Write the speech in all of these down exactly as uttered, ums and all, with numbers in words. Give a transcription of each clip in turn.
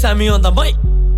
Sammy on the mic.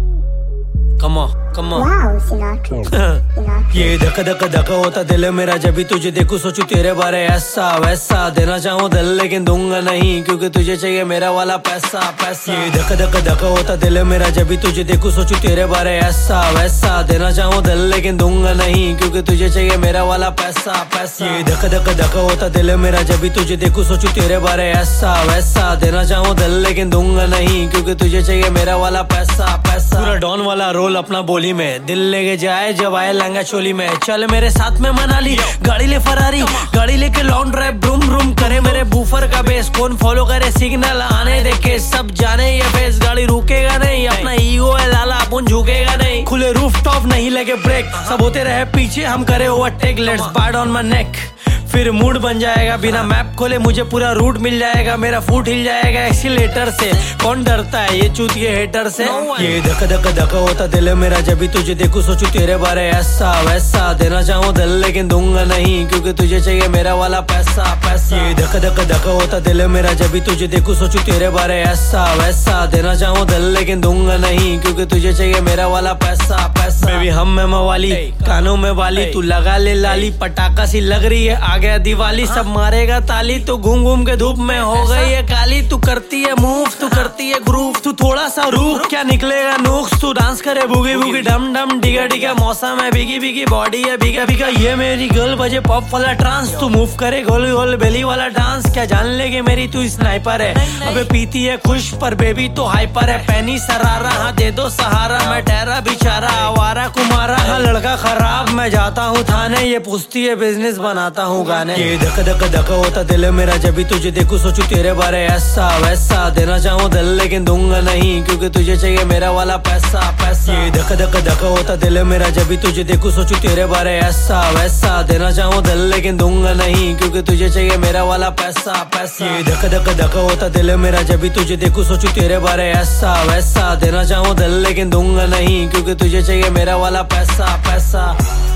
Come on, come on. Wow, Sinatra. Sinatra. ये धक धक धक होता दिल मेरा जब भी तुझे देखूं सोचूं तेरे बारे ऐसा वैसा देना चाहूं दिल लेकिन दूंगा नहीं क्योंकि तुझे चाहिए मेरा वाला पैसा पैसा ये धक धक धक होता दिल मेरा जब भी तुझे देखूं सोचूं तेरे बारे ऐसा वैसा देना चाहूं दिल लेकिन दूंगा नहीं क्योंकि तुझे चाहिए मेरा वाला पैसा पैसा ये धक धक धक होता दिल मेरा जब भी तुझे देखूं सोचूं तेरे बारे ऐसा वैसा देना चाहूं दिल लेकिन दूंगा नहीं क्योंकि तुझे चाहिए मेरा वाला पैसा पैसा पूरा डॉन वाला रोल अपना बोली में दिल लेके जाए जब आए लहंगा चोली में चल मेरे साथ में मनाली गाड़ी ले फरारी गाड़ी लेके लॉन्ग ड्राइव ब्रूम ब्रूम करे मेरे बूफर का बेस कौन फॉलो करे सिग्नल आने देखे सब जाने ये फेस गाड़ी रुकेगा नहीं अपना ईगो है लाला अपन झुकेगा नहीं खुले रूफ टॉप नहीं लगे ब्रेक सब होते रहे पीछे हम करे overtake let's bite on my neck फिर मूड बन जाएगा बिना मैप खोले मुझे पूरा रूट मिल जाएगा मेरा फूट हिल जाएगा एक्सीलेटर से कौन डरता है ये चूतिए हेटर से ये धक धक धक होता दिल मेरा जब भी तुझे देखूं सोचूं तेरे बारे ऐसा वैसा देना चाहूं दिल लेकिन दूंगा नहीं क्योंकि तुझे चाहिए मेरा वाला पैसा पैसा ये धक धक धक होता दिल मेरा जब भी तुझे देखूं सोचूं तेरे बारे ऐसा वैसा देना चाहूं दिल लेकिन दूंगा नहीं क्योंकि तुझे चाहिए मेरा वाला पैसा पैसा बेबी हम में मवाली कानों में वाली तू लगा ले लाली पटाखा सी लग रही है आगे दिवाली सब मारेगा ताली तो घूम घूम के धूप में हो गई है काली तू करती है मूव तू करती है ग्रूव तू थोड़ा सा रूह क्या निकलेगा नुक्स तू डांस करे बुगी बुगी डम डम डिगा डिगा मौसम है बिगी बिगी बॉडी है बिगा बिगा ये मेरी गर्ल बजे पॉप वाला ट्रांस तू मूव करे गोल गोल बेली वाला डांस क्या जान लेगे मेरी तू स्नाइपर है अबे पीती है खुश पर बेबी तो हाइपर है पैनी सरारा हाँ दे दो सहारा मैं ठहरा बेचारा आवारा कुमारा हाँ लड़का खराब मैं जाता हूँ थाने ये पूछती है बिजनेस बनाता हूँ गाने ये धक धक धक होता दिल मेरा जब भी तुझे देखूं सोचूं तेरे बारे ऐसा वैसा देना चाहूं दिल लेकिन दूंगा नहीं क्योंकि तुझे चाहिए मेरा वाला पैसा पैसा ये धक धक धक होता दिल मेरा जब भी तुझे देखूं सोचूं तेरे बारे ऐसा वैसा देना चाहूं दिल लेकिन दूंगा नहीं क्योंकि तुझे चाहिए मेरा वाला पैसा पैसा ये धक धक धक होता दिल मेरा जब भी तुझे देखूं सोचूं तेरे बारे ऐसा वैसा देना चाहूं दिल लेकिन दूंगा नहीं क्योंकि तुझे चाहिए मेरा वाला पैसा पैसा